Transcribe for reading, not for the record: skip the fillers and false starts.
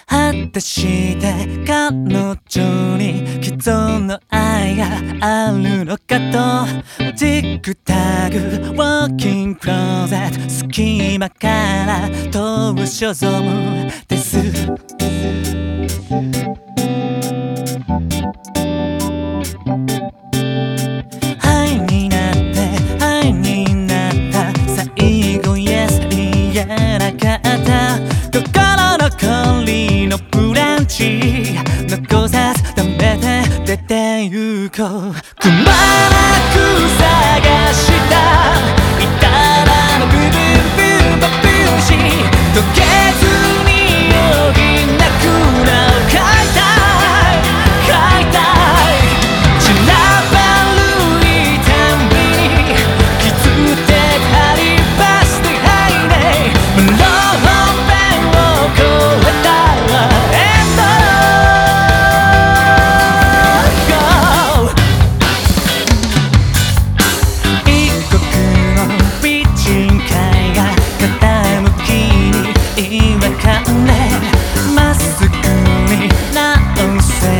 果たして彼女に既存の愛があるのかとティックタグウォーキングクローゼット隙間から通る所存です愛になって愛になった最後 Yes 言えなかった心残りのブランチ残さず食べて出て行こうくまなく探した至らぬ部分分ば分子溶けずに余儀なくなる解体解体散らばる痛みに気づいてハリバスでハイネイ無論本編を超えたらエンド一国の美人海が傾きに違和感ねまっすぐに直せ